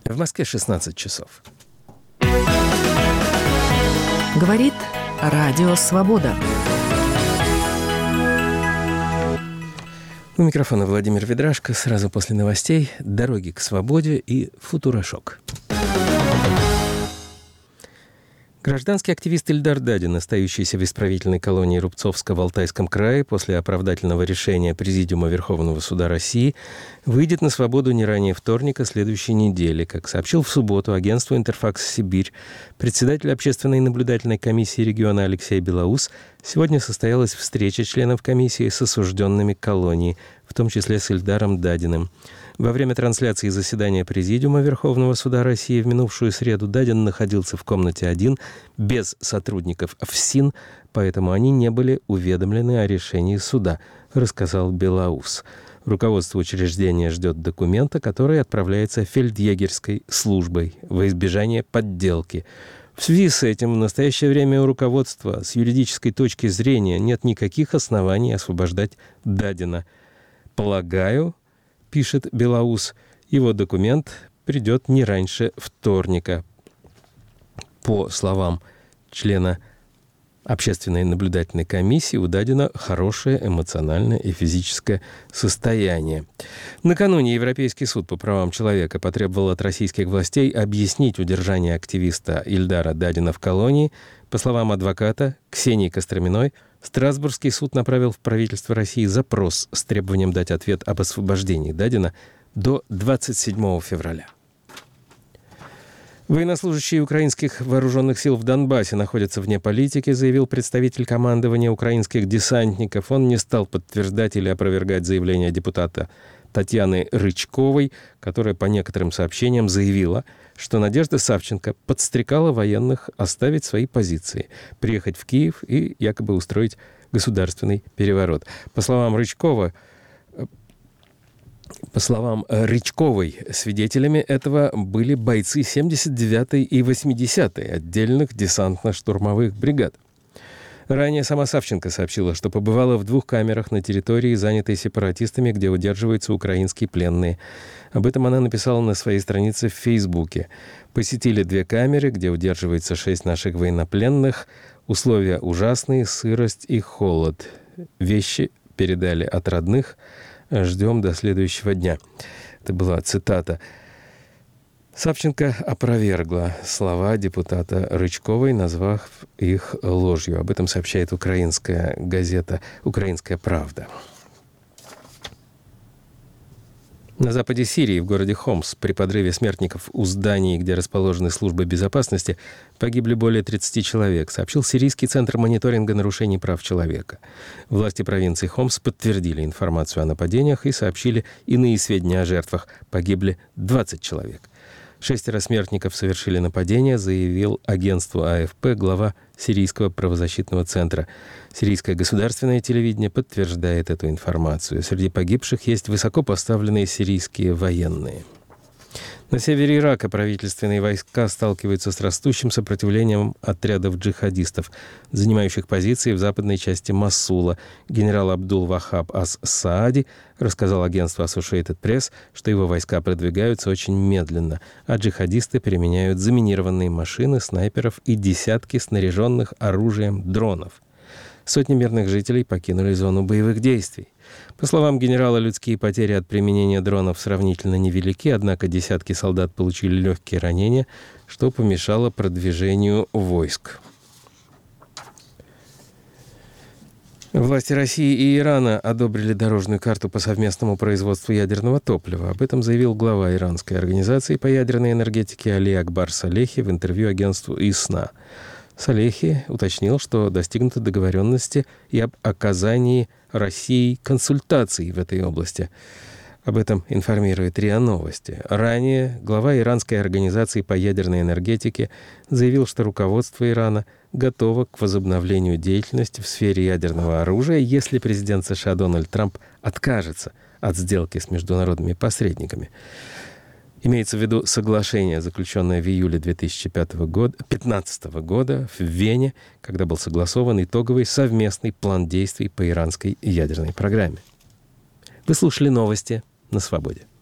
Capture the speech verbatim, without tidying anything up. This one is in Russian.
В Москве шестнадцать часов. Говорит Радио Свобода. У микрофона Владимир Ведрашко. Сразу после новостей «Дороги к свободе» и «Футурошок». Гражданский активист Ильдар Дадин, остающийся в исправительной колонии Рубцовска в Алтайском крае после оправдательного решения Президиума Верховного суда России, выйдет на свободу не ранее вторника следующей недели. Как сообщил в субботу агентству «Интерфакс Сибирь», председатель общественной наблюдательной комиссии региона Алексей Белоус, сегодня состоялась встреча членов комиссии с осужденными колонии, в том числе с Ильдаром Дадиным. Во время трансляции заседания Президиума Верховного суда России в минувшую среду Дадин находился в комнате один без сотрудников ФСИН, поэтому они не были уведомлены о решении суда, рассказал Белоус. Руководство учреждения ждет документа, который отправляется фельдъегерской службой во избежание подделки. В связи с этим в настоящее время у руководства с юридической точки зрения нет никаких оснований освобождать Дадина. Полагаю, пишет Белоус, его документ придет не раньше вторника. По словам члена общественной наблюдательной комиссии, у Дадина хорошее эмоциональное и физическое состояние. Накануне Европейский суд по правам человека потребовал от российских властей объяснить удержание активиста Ильдара Дадина в колонии. По словам адвоката Ксении Костроминой, Страсбургский суд направил в правительство России запрос с требованием дать ответ об освобождении Дадина до двадцать седьмого февраля. Военнослужащие украинских вооруженных сил в Донбассе находятся вне политики, заявил представитель командования украинских десантников. Он не стал подтверждать или опровергать заявление депутата Татьяны Рычковой, которая по некоторым сообщениям заявила, что Надежда Савченко подстрекала военных оставить свои позиции, приехать в Киев и якобы устроить государственный переворот. По словам Рычкова, По словам Рычковой, свидетелями этого были бойцы семьдесят девятой и восьмидесятой отдельных десантно-штурмовых бригад. Ранее сама Савченко сообщила, что побывала в двух камерах на территории, занятой сепаратистами, где удерживаются украинские пленные. Об этом она написала на своей странице в Фейсбуке. Посетили две камеры, где удерживается шесть наших военнопленных. Условия ужасные, сырость и холод. Вещи передали от родных. Ждем до следующего дня. Это была цитата. Савченко опровергла слова депутата Рычковой, назвав их ложью. Об этом сообщает украинская газета «Украинская правда». На западе Сирии, в городе Хомс, при подрыве смертников у зданий, где расположены службы безопасности, погибли более тридцати человек, сообщил Сирийский центр мониторинга нарушений прав человека. Власти провинции Хомс подтвердили информацию о нападениях и сообщили иные сведения о жертвах. Погибли двадцать человек. Шестеро смертников совершили нападение, заявил агентству АФП глава Сирийского правозащитного центра. Сирийское государственное телевидение подтверждает эту информацию. Среди погибших есть высокопоставленные сирийские военные. На севере Ирака правительственные войска сталкиваются с растущим сопротивлением отрядов джихадистов, занимающих позиции в западной части Мосула. Генерал Абдул-Вахаб ас-Саади рассказал агентству Associated Press, что его войска продвигаются очень медленно, а джихадисты применяют заминированные машины, снайперов и десятки снаряженных оружием дронов. Сотни мирных жителей покинули зону боевых действий. По словам генерала, людские потери от применения дронов сравнительно невелики, однако десятки солдат получили легкие ранения, что помешало продвижению войск. Власти России и Ирана одобрили дорожную карту по совместному производству ядерного топлива. Об этом заявил глава иранской организации по ядерной энергетике Али Акбар Салехи в интервью агентству ИСНА. Салехи уточнил, что достигнуты договоренности и об оказании России консультаций в этой области. Об этом информирует РИА Новости. Ранее глава иранской организации по ядерной энергетике заявил, что руководство Ирана готово к возобновлению деятельности в сфере ядерного оружия, если президент США Дональд Трамп откажется от сделки с международными посредниками. Имеется в виду соглашение, заключенное в июле две тысячи пятнадцатого года в Вене, когда был согласован итоговый совместный план действий по иранской ядерной программе. Вы слушали новости на Свободе.